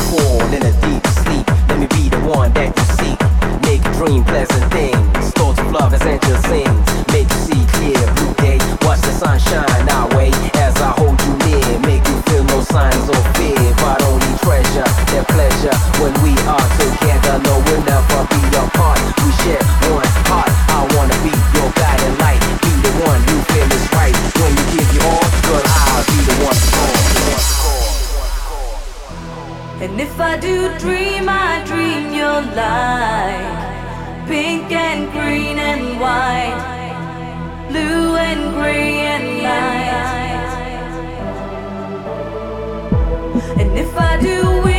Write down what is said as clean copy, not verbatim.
fall in a deep sleep. Let me be the one that you seek. Make you dream pleasant things. Thoughts of love as angel sings. Make you see clear blue day. Watch the sun shine our way as I hold you near. Make you feel no signs of fear, but only treasure their pleasure when we are together. No, we'll never be apart. We share one heart. I wanna be your guiding light. Be the one you feel is right. When you give your all, girl, I'll be the one to call. And if I do dream, I dream your light. Pink and green and white, blue and gray and light. And if I do